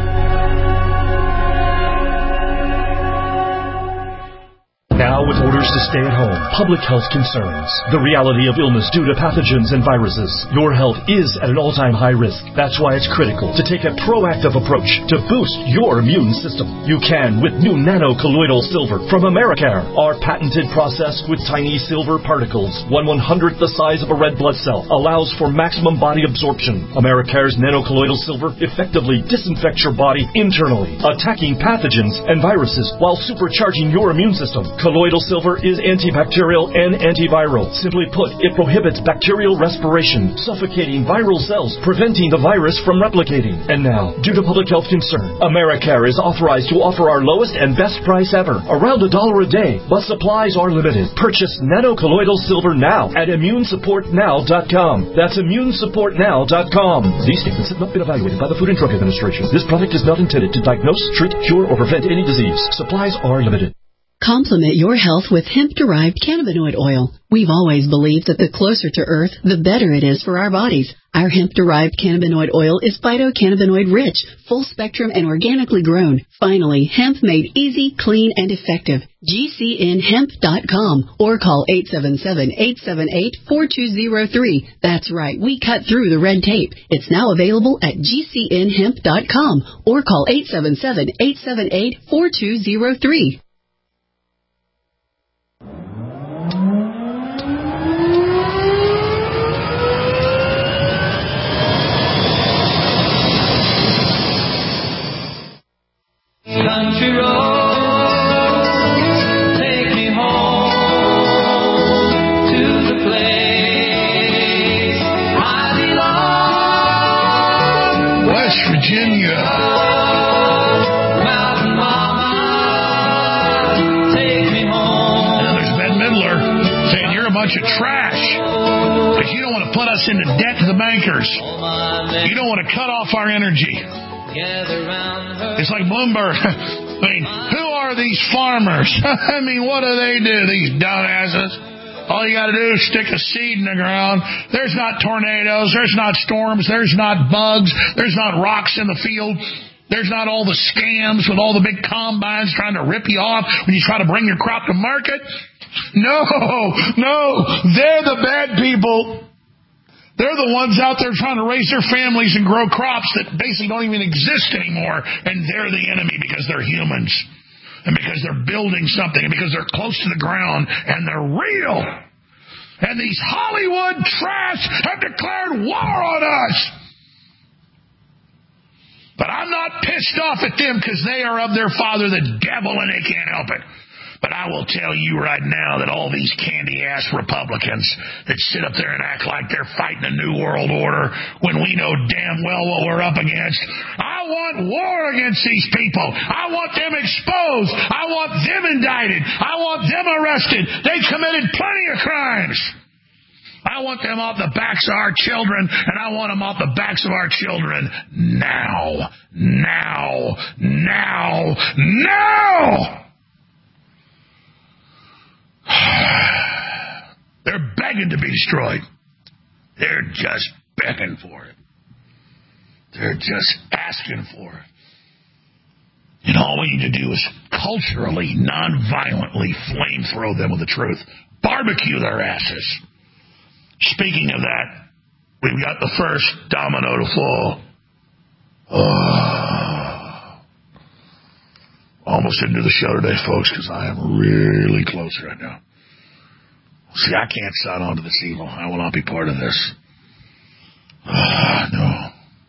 Now with orders to stay at home, public health concerns, the reality of illness due to pathogens and viruses, your health is at an all-time high risk. That's why it's critical to take a proactive approach to boost your immune system. You can with new nano-colloidal silver from Americare. Our patented process with tiny silver particles, 1/100th the size of a red blood cell, allows for maximum body absorption. Americare's nano-colloidal silver effectively disinfects your body internally, attacking pathogens and viruses while supercharging your immune system. Colloidal silver is antibacterial and antiviral. Simply put, it prohibits bacterial respiration, suffocating viral cells, preventing the virus from replicating. And now, due to public health concern, Americare is authorized to offer our lowest and best price ever, around $1 a day, but supplies are limited. Purchase nano-colloidal silver now at immunesupportnow.com. That's immunesupportnow.com. These statements have not been evaluated by the Food and Drug Administration. This product is not intended to diagnose, treat, cure, or prevent any disease. Supplies are limited. Complement your health with hemp-derived cannabinoid oil. We've always believed that the closer to Earth, the better it is for our bodies. Our hemp-derived cannabinoid oil is phytocannabinoid-rich, full-spectrum, and organically grown. Finally, hemp made easy, clean, and effective. GCNhemp.com or call 877-878-4203. That's right, we cut through the red tape. It's now available at GCNhemp.com or call 877-878-4203. Country roads, take me home to the place I belong. West Virginia. Mountain mama, take me home. Now there's Ben Midler saying you're a bunch of trash because you don't want to put us into debt to the bankers. You don't want to cut off our energy. It's like Bloomberg. I mean, who are these farmers? I mean, what do they do, these dumbasses? All you got to do is stick a seed in the ground. There's not tornadoes. There's not storms. There's not bugs. There's not rocks in the field. There's not all the scams with all the big combines trying to rip you off when you try to bring your crop to market. No. They're the bad people. They're the ones out there trying to raise their families and grow crops that basically don't even exist anymore. And they're the enemy because they're humans. And because they're building something. And because they're close to the ground. And they're real. And these Hollywood trash have declared war on us. But I'm not pissed off at them because they are of their father, the devil, and they can't help it. But I will tell you right now that all these candy-ass Republicans that sit up there and act like they're fighting a new world order when we know damn well what we're up against. I want war against these people. I want them exposed. I want them indicted. I want them arrested. They committed plenty of crimes. I want them off the backs of our children, and I want them off the backs of our children now. They're begging to be destroyed. They're just begging for it. They're just asking for it. And all we need to do is culturally, non-violently flamethrow them with the truth. Barbecue their asses. Speaking of that, we've got the first domino to fall. Almost into the show today, folks, because I am really close right now. See, I can't sign on to this evil. I will not be part of this. No.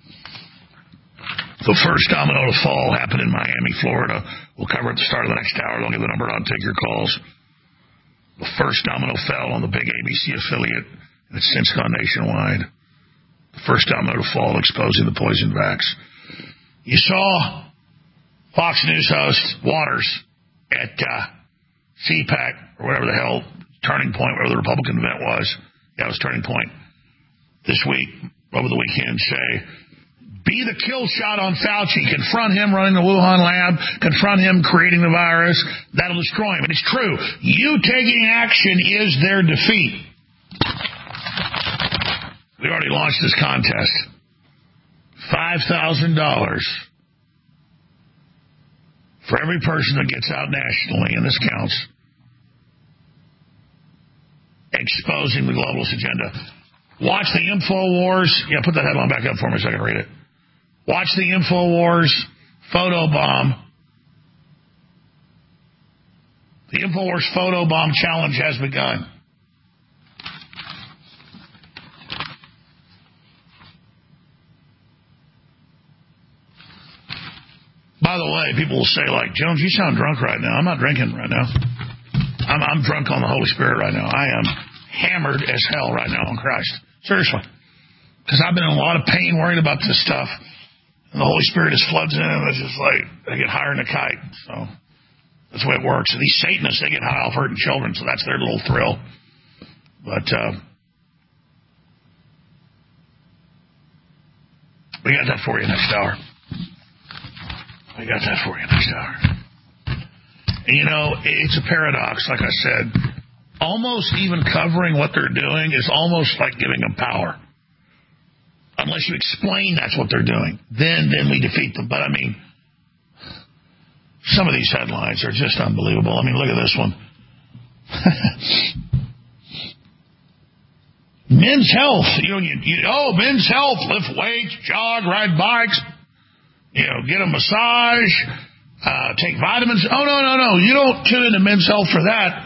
The first domino to fall happened in Miami, Florida. We'll cover it at the start of the next hour. Don't give the number out and take your calls. The first domino fell on the big ABC affiliate, and it's since gone nationwide. The first domino to fall, exposing the poison vax. You saw Fox News host Waters at CPAC, or whatever the hell, Turning Point, whatever the Republican event was. Yeah, it was Turning Point. This week, over the weekend, say, be the kill shot on Fauci. Confront him running the Wuhan lab. Confront him creating the virus. That'll destroy him. And it's true. You taking action is their defeat. We already launched this contest. $5,000 for every person that gets out nationally, and this counts, exposing the globalist agenda. Watch the InfoWars. Yeah, put that headline back up for me so I can read it. Watch the InfoWars photobomb. The InfoWars photobomb challenge has begun. By the way, people will say, like, Jones, you sound drunk right now. I'm not drinking right now. I'm drunk on the Holy Spirit right now. I am hammered as hell right now on Christ. Seriously. Because I've been in a lot of pain worried about this stuff. And the Holy Spirit just floods in, and it's just like, they get higher than a kite. So that's the way it works. And these Satanists, they get high off hurting children, so that's their little thrill. But we got that for you next hour. We got that for you next hour. And, you know, it's a paradox, like I said. Almost even covering what they're doing is almost like giving them power. Unless you explain that's what they're doing. Then we defeat them. But, I mean, some of these headlines are just unbelievable. I mean, look at this one. Men's health. Men's health. Lift weights, jog, ride bikes. Get a massage, take vitamins. Oh, no. You don't tune into Men's Health for that.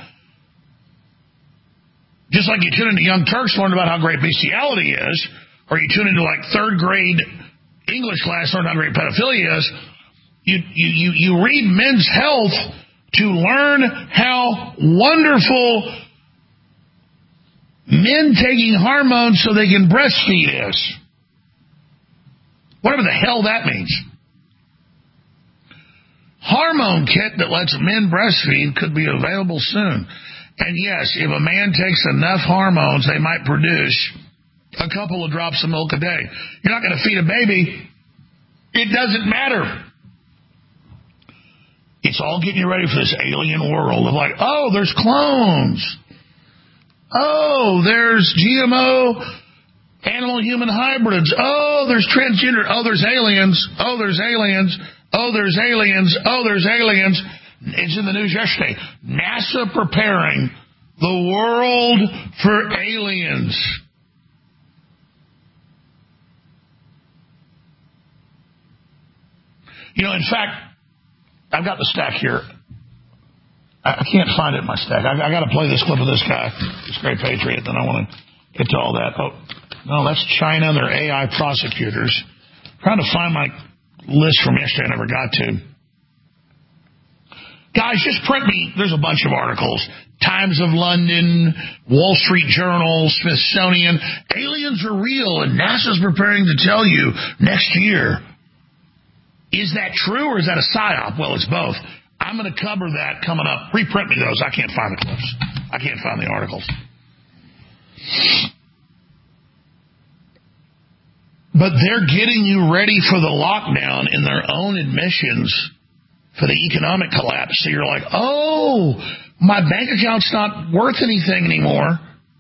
Just like you tune into Young Turks to learn about how great bestiality is, or you tune into, like, third grade English class to learn how great pedophilia is, you read Men's Health to learn how wonderful men taking hormones so they can breastfeed is. Whatever the hell that means. Hormone kit that lets men breastfeed could be available soon. And yes, if a man takes enough hormones, they might produce a couple of drops of milk a day. You're not going to feed a baby. It doesn't matter. It's all getting you ready for this alien world of like, oh, there's clones. Oh, there's GMO animal-human hybrids. Oh, there's transgender. Oh, there's aliens. Oh, there's aliens. Oh, there's aliens. Oh, there's aliens. It's in the news yesterday. NASA preparing the world for aliens. In fact, I've got the stack here. I can't find it in my stack. I got to play this clip of this guy, this great patriot, then I want to get to all that. Oh, no, that's China. They're AI prosecutors. I'm trying to find my list from yesterday I never got to. Guys, just print me. There's a bunch of articles. Times of London, Wall Street Journal, Smithsonian. Aliens are real, and NASA's preparing to tell you next year. Is that true, or is that a psyop? Well, it's both. I'm going to cover that coming up. Reprint me those. I can't find the clips. I can't find the articles. But they're getting you ready for the lockdown in their own admissions for the economic collapse. So you're like, oh, my bank account's not worth anything anymore.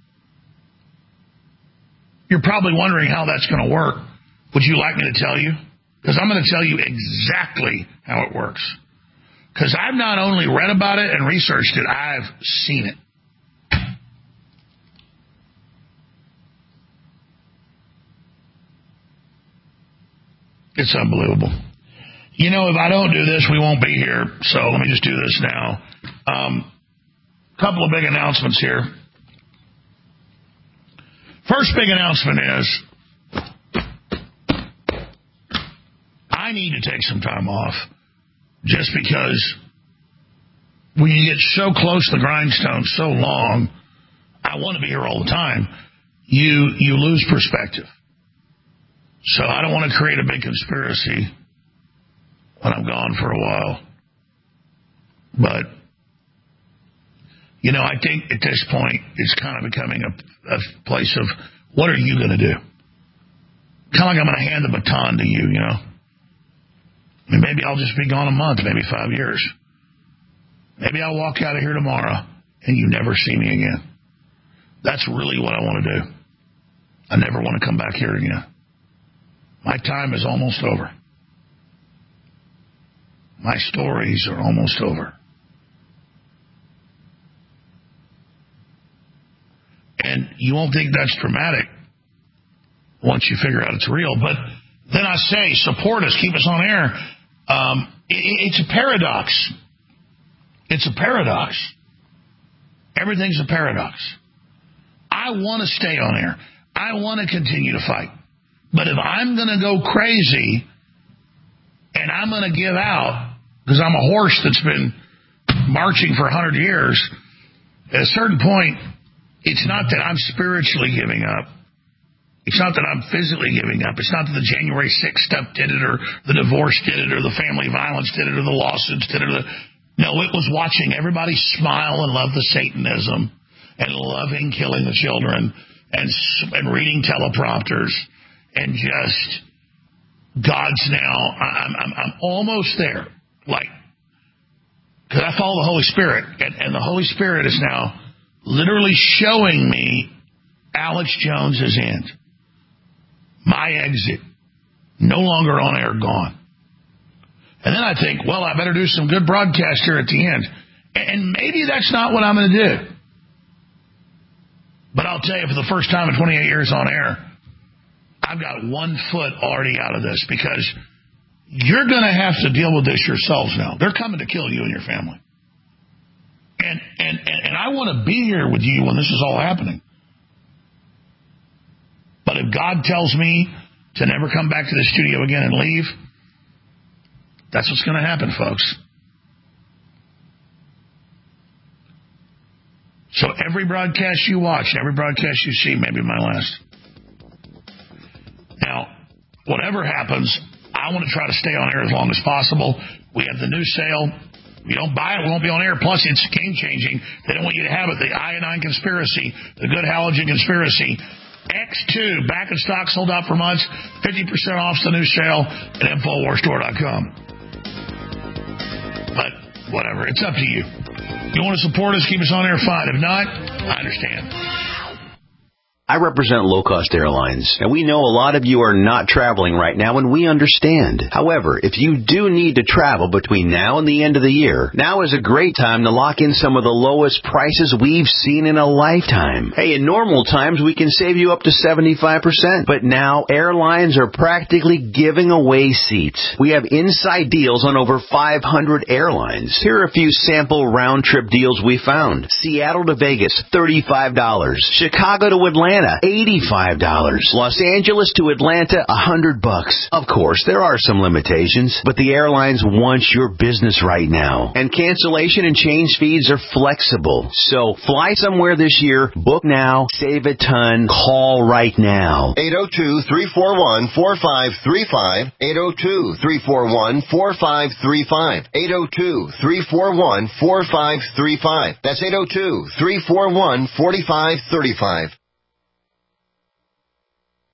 You're probably wondering how that's going to work. Would you like me to tell you? Because I'm going to tell you exactly how it works. Because I've not only read about it and researched it, I've seen it. It's unbelievable. If I don't do this, we won't be here. So let me just do this now. Couple of big announcements here. First big announcement is I need to take some time off just because when you get so close to the grindstone so long, I want to be here all the time, you lose perspective. So I don't want to create a big conspiracy when I'm gone for a while. But, I think at this point it's kind of becoming a place of what are you going to do? Kind of like I'm going to hand the baton to you, And maybe I'll just be gone a month, maybe 5 years. Maybe I'll walk out of here tomorrow and you never see me again. That's really what I want to do. I never want to come back here again. My time is almost over. My stories are almost over. And you won't think that's dramatic once you figure out it's real. But then I say, support us, keep us on air. It's a paradox. It's a paradox. Everything's a paradox. I want to stay on air. I want to continue to fight. But if I'm going to go crazy and I'm going to give out because I'm a horse that's been marching for 100 years, at a certain point, it's not that I'm spiritually giving up. It's not that I'm physically giving up. It's not that the January 6th stuff did it or the divorce did it or the family violence did it or the lawsuits did it. No, it was watching everybody smile and love the Satanism and loving killing the children and reading teleprompters and just God's now. I'm almost there. Because I follow the Holy Spirit and the Holy Spirit is now literally showing me Alex Jones's end. My exit. No longer on air, gone. And then I think, well, I better do some good broadcast here at the end. And maybe that's not what I'm going to do. But I'll tell you, for the first time in 28 years on air, I've got 1 foot already out of this because you're going to have to deal with this yourselves now. They're coming to kill you and your family. And I want to be here with you when this is all happening. But if God tells me to never come back to the studio again and leave, that's what's going to happen, folks. So every broadcast you watch, every broadcast you see may be my last. Now, whatever happens, I want to try to stay on air as long as possible. We have the new sale. If you don't buy it, we won't be on air. Plus, it's game-changing. They don't want you to have it. The iodine conspiracy, the good halogen conspiracy. X2, back in stock, sold out for months. 50% off the new sale at InfoWarsStore.com. But whatever, it's up to you. You want to support us, keep us on air, fine. If not, I understand. I represent low-cost airlines, and we know a lot of you are not traveling right now, and we understand. However, if you do need to travel between now and the end of the year, now is a great time to lock in some of the lowest prices we've seen in a lifetime. Hey, in normal times, we can save you up to 75%, but now airlines are practically giving away seats. We have inside deals on over 500 airlines. Here are a few sample round-trip deals we found. Seattle to Vegas, $35. Chicago to Atlanta, $85. Los Angeles to Atlanta, $100. Of course, there are some limitations, but the airlines want your business right now. And cancellation and change fees are flexible. So fly somewhere this year, book now, save a ton, call right now. 802-341-4535. 802-341-4535. 802-341-4535. That's 802-341-4535.